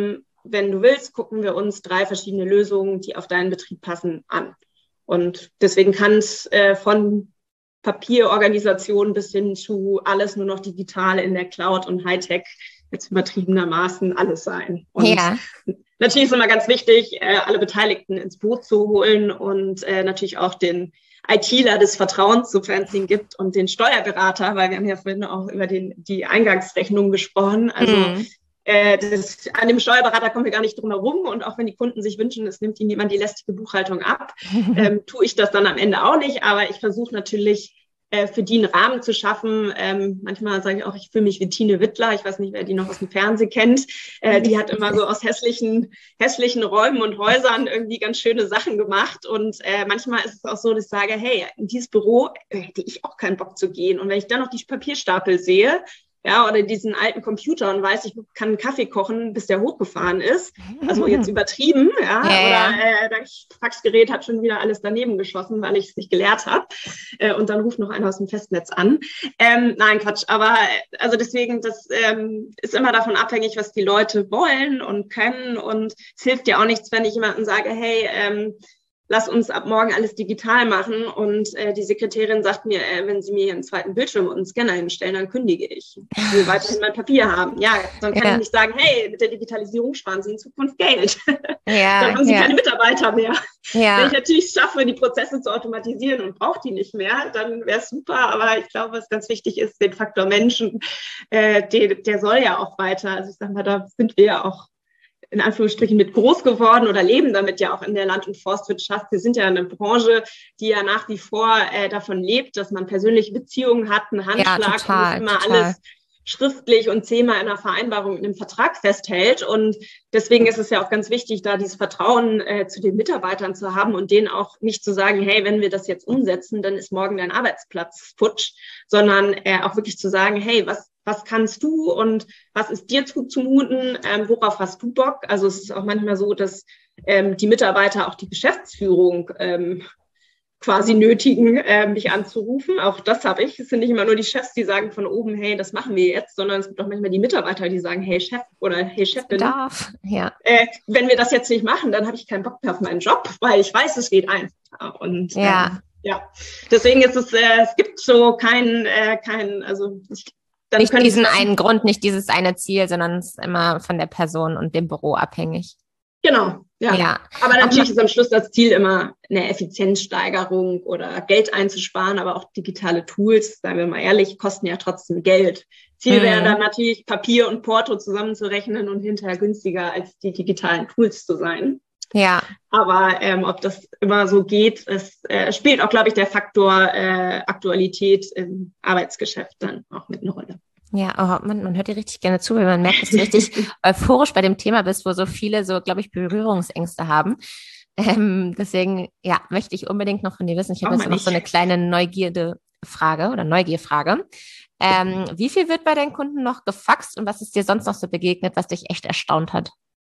wenn du willst, gucken wir uns drei verschiedene Lösungen, die auf deinen Betrieb passen, an. Und deswegen kann es äh, von Papierorganisation bis hin zu alles nur noch digital in der Cloud und Hightech, jetzt übertriebenermaßen alles sein. Und ja. Natürlich ist immer ganz wichtig, äh, alle Beteiligten ins Boot zu holen und äh, natürlich auch den ITler des Vertrauens, sofern es ihn gibt, und den Steuerberater, weil wir haben ja vorhin auch über den, die Eingangsrechnung gesprochen. Also mm. äh, das, an dem Steuerberater kommen wir gar nicht drum herum. Und auch wenn die Kunden sich wünschen, es nimmt ihnen jemand die lästige Buchhaltung ab, ähm, tue ich das dann am Ende auch nicht. Aber ich versuche natürlich, äh, für die einen Rahmen zu schaffen. Ähm, manchmal sage ich auch, ich fühle mich wie Tine Wittler. Ich weiß nicht, wer die noch aus dem Fernsehen kennt. Äh, die hat immer so aus hässlichen, hässlichen Räumen und Häusern irgendwie ganz schöne Sachen gemacht. Und äh, manchmal ist es auch so, dass ich sage, hey, in dieses Büro äh, hätte ich auch keinen Bock zu gehen. Und wenn ich dann noch die Papierstapel sehe, ja, oder diesen alten Computer und weiß, ich kann einen Kaffee kochen, bis der hochgefahren ist. Also jetzt übertrieben, ja. ja oder äh, das Faxgerät hat schon wieder alles daneben geschossen, weil ich es nicht gelehrt habe. Äh, und dann ruft noch einer aus dem Festnetz an. Ähm, nein, Quatsch. Aber also deswegen, das ähm, ist immer davon abhängig, was die Leute wollen und können. Und es hilft ja auch nichts, wenn ich jemandem sage, hey, ähm, lass uns ab morgen alles digital machen. Und äh, die Sekretärin sagt mir, äh, wenn Sie mir hier einen zweiten Bildschirm und einen Scanner hinstellen, dann kündige ich. Ich will weiterhin mein Papier haben. Ja, dann kann ja. ich nicht sagen, hey, mit der Digitalisierung sparen Sie in Zukunft Geld. Ja, dann haben Sie ja. keine Mitarbeiter mehr. Ja. Wenn ich natürlich schaffe, die Prozesse zu automatisieren und brauche die nicht mehr, dann wäre es super. Aber ich glaube, was ganz wichtig ist, den Faktor Menschen, äh, der, der soll ja auch weiter. Also ich sage mal, da sind wir ja auch in Anführungsstrichen mit groß geworden oder leben damit ja auch in der Land- und Forstwirtschaft. Wir sind ja eine Branche, die ja nach wie vor äh, davon lebt, dass man persönliche Beziehungen hat, einen Handschlag, ja, total, und nicht immer total. alles schriftlich und zehnmal in einer Vereinbarung in einem Vertrag festhält. Und deswegen ist es ja auch ganz wichtig, da dieses Vertrauen äh, zu den Mitarbeitern zu haben und denen auch nicht zu sagen, hey, wenn wir das jetzt umsetzen, dann ist morgen dein Arbeitsplatz futsch, sondern äh, auch wirklich zu sagen, hey, was Was kannst du und was ist dir zuzumuten? Ähm, worauf hast du Bock? Also es ist auch manchmal so, dass ähm, die Mitarbeiter auch die Geschäftsführung ähm, quasi nötigen, äh, mich anzurufen. Auch das habe ich. Es sind nicht immer nur die Chefs, die sagen von oben, hey, das machen wir jetzt, sondern es gibt auch manchmal die Mitarbeiter, die sagen, hey Chef oder hey Chefin, darf. Ja. Äh, wenn wir das jetzt nicht machen, dann habe ich keinen Bock mehr auf meinen Job, weil ich weiß, es geht einfacher. Und ja, ähm, ja. Deswegen ist es, äh, es gibt so keinen, äh, keinen, also ich Dann nicht diesen ich, einen Grund, nicht dieses eine Ziel, sondern es ist immer von der Person und dem Büro abhängig. Genau, ja. ja. Aber natürlich aber, ist am Schluss das Ziel immer eine Effizienzsteigerung oder Geld einzusparen, aber auch digitale Tools, sagen wir mal ehrlich, kosten ja trotzdem Geld. Ziel wäre dann natürlich, Papier und Porto zusammenzurechnen und hinterher günstiger als die digitalen Tools zu sein. Ja. Aber ähm, ob das immer so geht, es äh, spielt auch, glaube ich, der Faktor äh, Aktualität im Arbeitsgeschäft dann auch mit eine Rolle. Ja, oh, man, man hört dir richtig gerne zu, weil man merkt, dass du richtig euphorisch bei dem Thema bist, wo so viele so, glaube ich, Berührungsängste haben. Ähm, deswegen, ja, möchte ich unbedingt noch von dir wissen. Ich habe jetzt noch so eine kleine Neugierde-Frage oder Neugierfrage. Ähm, wie viel wird bei deinen Kunden noch gefaxt und was ist dir sonst noch so begegnet, was dich echt erstaunt hat?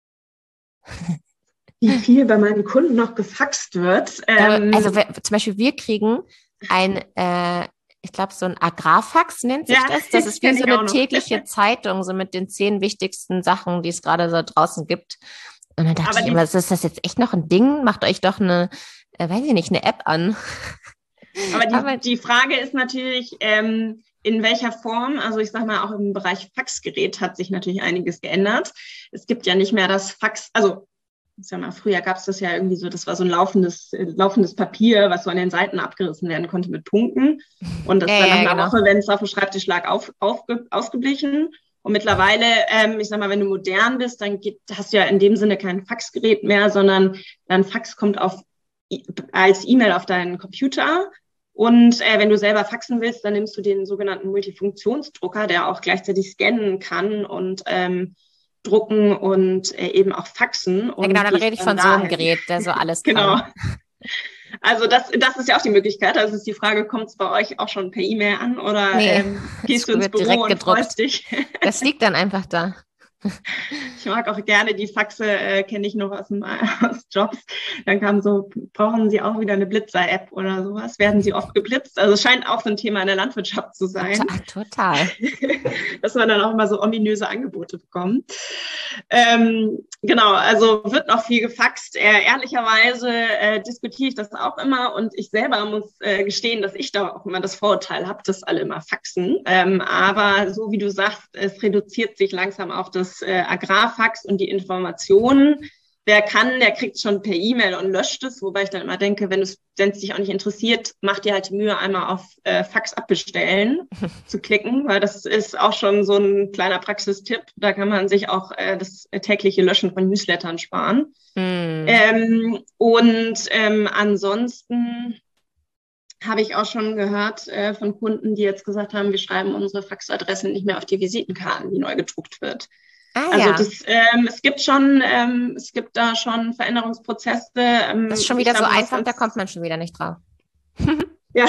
Wie viel bei meinen Kunden noch gefaxt wird. Ähm, also zum Beispiel wir kriegen ein, äh, ich glaube so ein Agrarfax nennt sich ja, das. Das ist wie so eine tägliche Zeitung, so mit den zehn wichtigsten Sachen, die es gerade so draußen gibt. Und dann dachte Aber ich immer, ist das jetzt echt noch ein Ding? Macht euch doch eine, äh, weiß ich nicht, eine App an. Aber die, Aber die Frage ist natürlich, ähm, in welcher Form, also ich sag mal, auch im Bereich Faxgerät hat sich natürlich einiges geändert. Es gibt ja nicht mehr das Fax, also ich sag mal, früher gab es das ja irgendwie so, das war so ein laufendes, äh, laufendes Papier, was so an den Seiten abgerissen werden konnte mit Punkten. Und das äh, war nach einer genau. Woche, wenn es auf dem Schreibtisch lag, auf, auf, ausgeblichen. Und mittlerweile, ähm, ich sag mal, wenn du modern bist, dann geht, hast du ja in dem Sinne kein Faxgerät mehr, sondern dein Fax kommt auf, als E-Mail auf deinen Computer. Und äh, wenn du selber faxen willst, dann nimmst du den sogenannten Multifunktionsdrucker, der auch gleichzeitig scannen kann und ähm, drucken und äh, eben auch faxen. Und ja, genau, dann rede ich von so einem Gerät, der so alles kann. Genau. Also das, das ist ja auch die Möglichkeit. Also ist die Frage, kommt es bei euch auch schon per E-Mail an oder nee, ähm, gehst du ins Büro und freust dich? Das liegt dann einfach da. Ich mag auch gerne die Faxe, äh, kenne ich noch aus, dem, aus Jobs. Dann kam so, brauchen Sie auch wieder eine Blitzer-App oder sowas? Werden Sie oft geblitzt? Also es scheint auch so ein Thema in der Landwirtschaft zu sein. Total. Dass man dann auch immer so ominöse Angebote bekommt. Ähm, genau, also wird noch viel gefaxt. Äh, ehrlicherweise äh, diskutiere ich das auch immer und ich selber muss äh, gestehen, dass ich da auch immer das Vorurteil habe, dass alle immer faxen. Ähm, aber so wie du sagst, es reduziert sich langsam auf das äh, Agrarfax und die Informationen. Wer kann, der kriegt es schon per E-Mail und löscht es, wobei ich dann immer denke, wenn es dich auch nicht interessiert, mach dir halt die Mühe, einmal auf äh, Fax abbestellen zu klicken, weil das ist auch schon so ein kleiner Praxistipp. Da kann man sich auch äh, das tägliche Löschen von Newslettern sparen. Mm. Ähm, und ähm, ansonsten habe ich auch schon gehört äh, von Kunden, die jetzt gesagt haben, wir schreiben unsere Faxadresse nicht mehr auf die Visitenkarten, die neu gedruckt wird. Ah, also ja. das, ähm, es gibt schon, ähm, es gibt da schon Veränderungsprozesse. Ähm, das ist schon wieder so einfach, da kommt man schon wieder nicht drauf. Ja.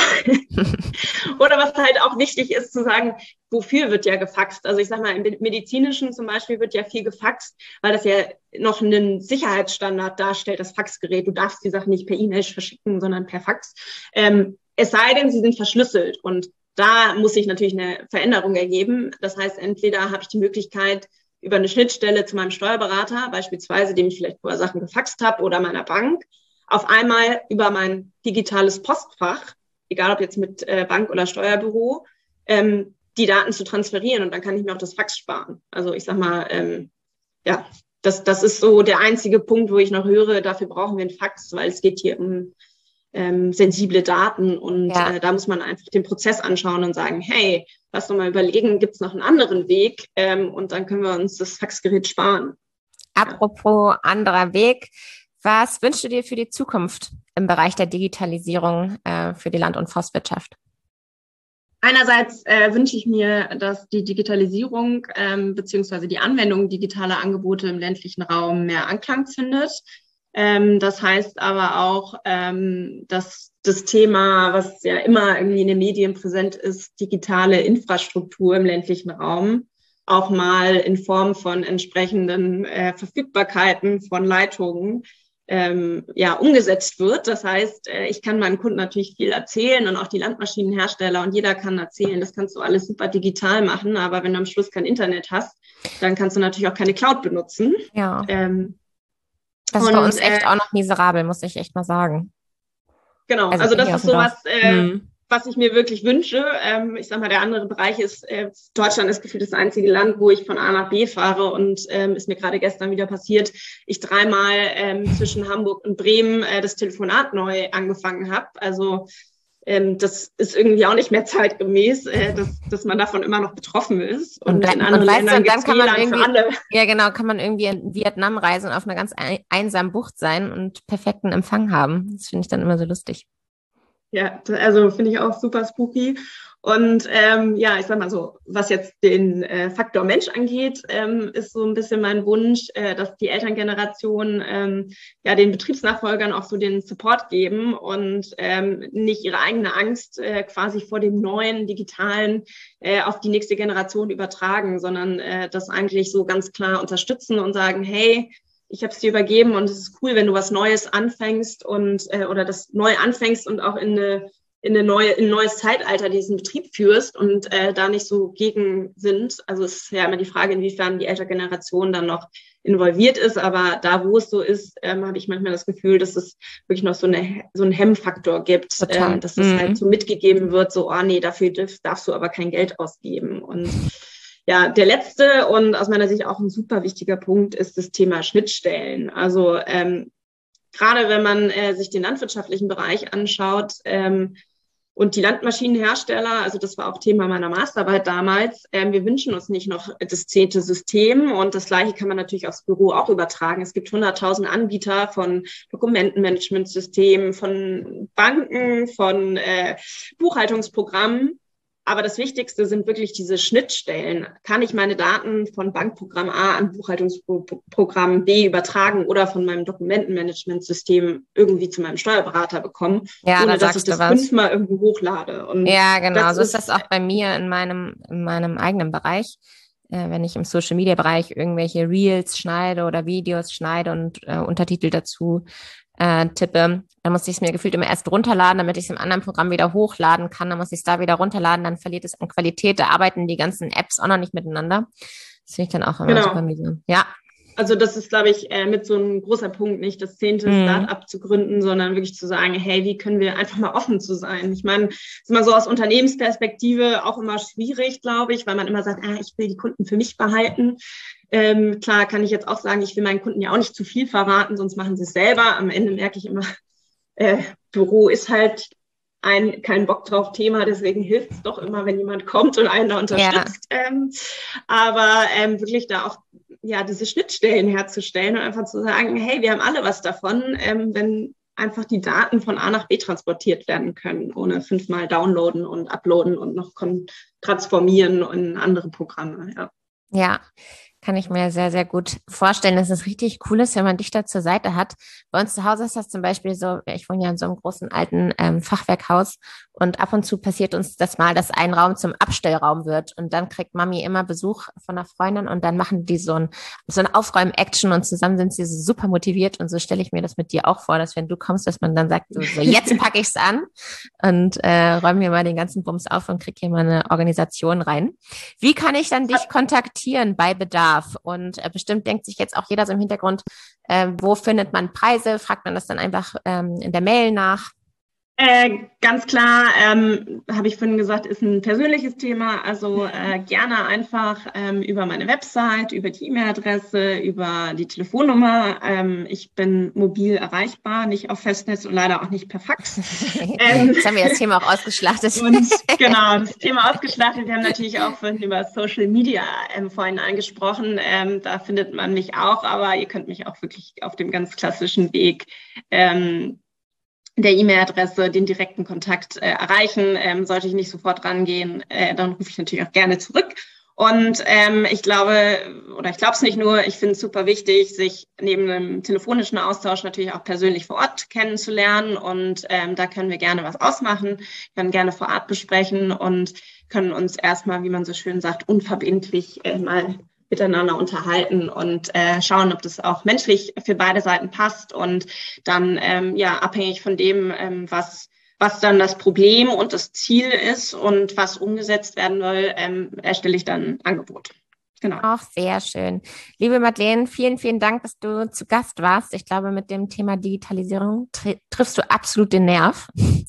Oder was halt auch wichtig ist zu sagen, wofür wird ja gefaxt? Also ich sag mal, im Medizinischen zum Beispiel wird ja viel gefaxt, weil das ja noch einen Sicherheitsstandard darstellt, das Faxgerät. Du darfst die Sachen nicht per E-Mail verschicken, sondern per Fax. Ähm, es sei denn, sie sind verschlüsselt. Und da muss sich natürlich eine Veränderung ergeben. Das heißt, entweder habe ich die Möglichkeit, über eine Schnittstelle zu meinem Steuerberater, beispielsweise, dem ich vielleicht vorher Sachen gefaxt habe, oder meiner Bank, auf einmal über mein digitales Postfach, egal ob jetzt mit äh, Bank oder Steuerbüro, ähm, die Daten zu transferieren und dann kann ich mir auch das Fax sparen. Also ich sag mal, ähm, ja, das, das ist so der einzige Punkt, wo ich noch höre, dafür brauchen wir ein Fax, weil es geht hier um ähm, sensible Daten und ja. äh, da muss man einfach den Prozess anschauen und sagen, hey, lass doch mal überlegen, gibt es noch einen anderen Weg ähm, und dann können wir uns das Faxgerät sparen. Apropos ja. anderer Weg, was wünschst du dir für die Zukunft im Bereich der Digitalisierung äh, für die Land- und Forstwirtschaft? Einerseits äh, wünsche ich mir, dass die Digitalisierung ähm, beziehungsweise die Anwendung digitaler Angebote im ländlichen Raum mehr Anklang findet. Ähm, das heißt aber auch, ähm, dass das Thema, was ja immer irgendwie in den Medien präsent ist, digitale Infrastruktur im ländlichen Raum, auch mal in Form von entsprechenden äh, Verfügbarkeiten von Leitungen ähm, ja umgesetzt wird. Das heißt, äh, ich kann meinen Kunden natürlich viel erzählen und auch die Landmaschinenhersteller und jeder kann erzählen, das kannst du alles super digital machen, aber wenn du am Schluss kein Internet hast, dann kannst du natürlich auch keine Cloud benutzen. Ja. Ähm, Das ist und, bei uns echt äh, auch noch miserabel, muss ich echt mal sagen. Genau, also, also das ist sowas, äh, hm. was ich mir wirklich wünsche. Ähm, ich sag mal, der andere Bereich ist, äh, Deutschland ist gefühlt das einzige Land, wo ich von A nach B fahre und ähm, ist mir gerade gestern wieder passiert, ich dreimal ähm, zwischen Hamburg und Bremen äh, das Telefonat neu angefangen habe. Also ähm, das ist irgendwie auch nicht mehr zeitgemäß, äh, dass, dass man davon immer noch betroffen ist. Und, und in anderen und Ländern gibt es W L A N für alle. Ja, genau, kann man irgendwie in Vietnam reisen und auf einer ganz ein, einsamen Bucht sein und perfekten Empfang haben. Das finde ich dann immer so lustig. Ja, also finde ich auch super spooky. Und ähm, ja, ich sag mal so, was jetzt den äh, Faktor Mensch angeht, ähm, ist so ein bisschen mein Wunsch, äh, dass die Elterngeneration ähm, ja den Betriebsnachfolgern auch so den Support geben und ähm, nicht ihre eigene Angst äh, quasi vor dem neuen Digitalen äh, auf die nächste Generation übertragen, sondern äh, das eigentlich so ganz klar unterstützen und sagen, hey, ich habe es dir übergeben und es ist cool, wenn du was Neues anfängst und äh, oder das neu anfängst und auch in eine in eine neue in ein neues Zeitalter diesen Betrieb führst und äh, da nicht so gegen sind. Also es ist ja immer die Frage, inwiefern die ältere Generation dann noch involviert ist, aber da, wo es so ist, ähm, habe ich manchmal das Gefühl, dass es wirklich noch so eine so einen Hemmfaktor gibt, ähm, dass es mhm. halt so mitgegeben wird, so, oh nee, dafür darf, darfst du aber kein Geld ausgeben. Und ja, der letzte und aus meiner Sicht auch ein super wichtiger Punkt ist das Thema Schnittstellen. Also ähm, gerade wenn man äh, sich den landwirtschaftlichen Bereich anschaut ähm, und die Landmaschinenhersteller, also das war auch Thema meiner Masterarbeit damals, ähm, wir wünschen uns nicht noch das zehnte System und das Gleiche kann man natürlich aufs Büro auch übertragen. Es gibt hunderttausend Anbieter von Dokumentenmanagementsystemen, von Banken, von äh, Buchhaltungsprogrammen. Aber das Wichtigste sind wirklich diese Schnittstellen. Kann ich meine Daten von Bankprogramm A an Buchhaltungsprogramm B übertragen oder von meinem Dokumentenmanagementsystem irgendwie zu meinem Steuerberater bekommen, ja, ohne da dass ich das was. fünfmal irgendwo hochlade? Und ja, genau. das so ist das auch bei mir in meinem, in meinem eigenen Bereich. äh, wenn ich im Social-Media-Bereich irgendwelche Reels schneide oder Videos schneide und äh, Untertitel dazu äh, tippe, dann muss ich es mir gefühlt immer erst runterladen, damit ich es im anderen Programm wieder hochladen kann. Dann muss ich es da wieder runterladen, dann verliert es an Qualität. Da arbeiten die ganzen Apps auch noch nicht miteinander. Das finde ich dann auch immer Genau. super miese. Ja. Also das ist, glaube ich, äh, mit so ein großer Punkt, nicht das zehnte Mhm. Start-up zu gründen, sondern wirklich zu sagen, hey, wie können wir einfach mal offen zu sein? Ich meine, das ist immer so aus Unternehmensperspektive auch immer schwierig, glaube ich, weil man immer sagt, ah, ich will die Kunden für mich behalten. Ähm, klar kann ich jetzt auch sagen, ich will meinen Kunden ja auch nicht zu viel verraten, sonst machen sie es selber. Am Ende merke ich immer, äh, Büro ist halt ein kein Bock drauf Thema, deswegen hilft es doch immer, wenn jemand kommt und einen da unterstützt. Ja. Ähm, aber ähm, wirklich da auch ja diese Schnittstellen herzustellen und einfach zu sagen, hey, wir haben alle was davon, ähm, wenn einfach die Daten von A nach B transportiert werden können, ohne fünfmal downloaden und uploaden und noch transformieren in andere Programme. Ja. Ja. Kann ich mir sehr, sehr gut vorstellen, dass es richtig cool ist, wenn man dich da zur Seite hat. Bei uns zu Hause ist das zum Beispiel so, ich wohne ja in so einem großen alten ähm, Fachwerkhaus und ab und zu passiert uns das mal, dass ein Raum zum Abstellraum wird und dann kriegt Mami immer Besuch von einer Freundin und dann machen die so ein so eine Aufräumen-Action und zusammen sind sie so super motiviert und so stelle ich mir das mit dir auch vor, dass wenn du kommst, dass man dann sagt, so, so jetzt packe ich es an und äh, räume mir mal den ganzen Bums auf und krieg hier mal eine Organisation rein. Wie kann ich dann dich kontaktieren bei Bedarf? Und äh, bestimmt denkt sich jetzt auch jeder so im Hintergrund, äh, wo findet man Preise? Fragt man das dann einfach ähm, in der Mail nach? Äh, ganz klar, ähm, habe ich vorhin gesagt, ist ein persönliches Thema. Also äh, gerne einfach ähm, über meine Website, über die E-Mail-Adresse, über die Telefonnummer. Ähm, ich bin mobil erreichbar, nicht auf Festnetz und leider auch nicht per Fax. ähm, Jetzt haben wir das Thema auch ausgeschlachtet. Und genau, das Thema ausgeschlachtet. Wir haben natürlich auch vorhin über Social Media ähm, vorhin angesprochen. Ähm, da findet man mich auch, aber ihr könnt mich auch wirklich auf dem ganz klassischen Weg ähm, der E-Mail-Adresse den direkten Kontakt äh, erreichen. Ähm, sollte ich nicht sofort rangehen, äh, dann rufe ich natürlich auch gerne zurück. Und ähm, ich glaube, oder ich glaube es nicht nur, ich finde es super wichtig, sich neben einem telefonischen Austausch natürlich auch persönlich vor Ort kennenzulernen. Und ähm, da können wir gerne was ausmachen, können gerne vor Ort besprechen und können uns erstmal, wie man so schön sagt, unverbindlich äh, mal miteinander unterhalten und äh, schauen, ob das auch menschlich für beide Seiten passt und dann ähm, ja abhängig von dem, ähm, was was dann das Problem und das Ziel ist und was umgesetzt werden soll, ähm, erstelle ich dann ein Angebot. Genau. Auch sehr schön. Liebe Madeleine, vielen, vielen Dank, dass du zu Gast warst. Ich glaube, mit dem Thema Digitalisierung tr- triffst du absolut den Nerv.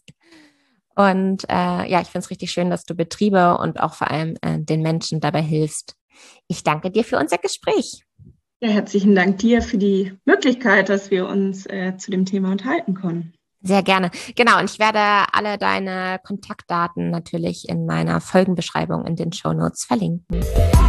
Und äh, ja, ich finde es richtig schön, dass du Betriebe und auch vor allem äh, den Menschen dabei hilfst. Ich danke dir für unser Gespräch. Ja, herzlichen Dank dir für die Möglichkeit, dass wir uns äh, zu dem Thema unterhalten konnten. Sehr gerne. Genau, und ich werde alle deine Kontaktdaten natürlich in meiner Folgenbeschreibung in den Shownotes verlinken.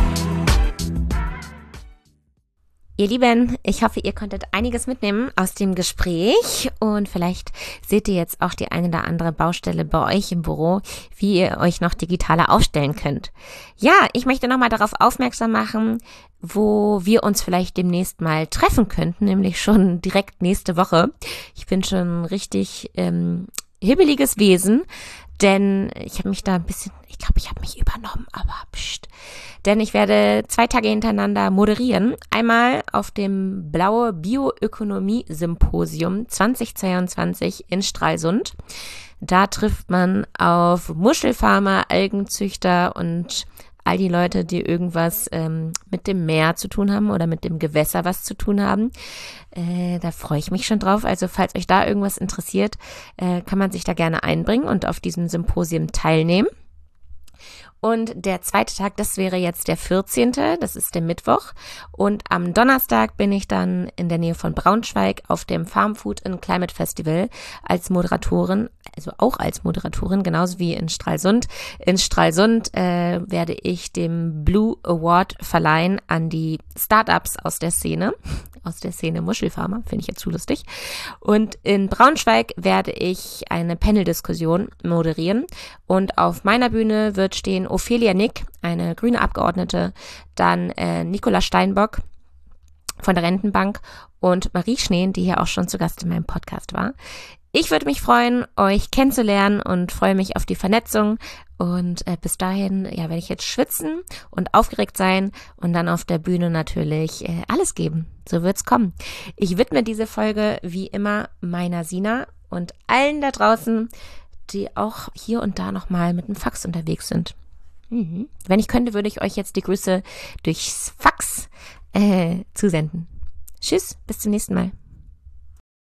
Ihr Lieben, ich hoffe, ihr konntet einiges mitnehmen aus dem Gespräch und vielleicht seht ihr jetzt auch die eine oder andere Baustelle bei euch im Büro, wie ihr euch noch digitaler aufstellen könnt. Ja, ich möchte nochmal darauf aufmerksam machen, wo wir uns vielleicht demnächst mal treffen könnten, nämlich schon direkt nächste Woche. Ich bin schon richtig ähm, hibbeliges Wesen, denn ich habe mich da ein bisschen, ich glaube, ich habe mich übernommen, aber pst. Denn ich werde zwei Tage hintereinander moderieren. Einmal auf dem Blaue Bioökonomie-Symposium zweitausendzweiundzwanzig in Stralsund. Da trifft man auf Muschelfarmer, Algenzüchter und all die Leute, die irgendwas ähm, mit dem Meer zu tun haben oder mit dem Gewässer was zu tun haben. Äh, da freue ich mich schon drauf. Also falls euch da irgendwas interessiert, äh, kann man sich da gerne einbringen und auf diesem Symposium teilnehmen. Und der zweite Tag, das wäre jetzt der vierzehnte, das ist der Mittwoch. Und am Donnerstag bin ich dann in der Nähe von Braunschweig auf dem Farm Food and Climate Festival als Moderatorin, also auch als Moderatorin, genauso wie in Stralsund. In Stralsund äh, werde ich den Blue Award verleihen an die Startups aus der Szene, aus der Szene Muschelfarmer, finde ich jetzt zu lustig. Und in Braunschweig werde ich eine Panel-Diskussion moderieren und auf meiner Bühne wird stehen Ophelia Nick, eine grüne Abgeordnete, dann äh, Nicola Steinbock von der Rentenbank und Marie Schneen, die hier auch schon zu Gast in meinem Podcast war. Ich würde mich freuen, euch kennenzulernen und freue mich auf die Vernetzung. Und äh, bis dahin, ja, werde ich jetzt schwitzen und aufgeregt sein und dann auf der Bühne natürlich äh, alles geben. So wird's kommen. Ich widme diese Folge wie immer meiner Sina und allen da draußen, die auch hier und da nochmal mit dem Fax unterwegs sind. Mhm. Wenn ich könnte, würde ich euch jetzt die Grüße durchs Fax äh, zusenden. Tschüss, bis zum nächsten Mal.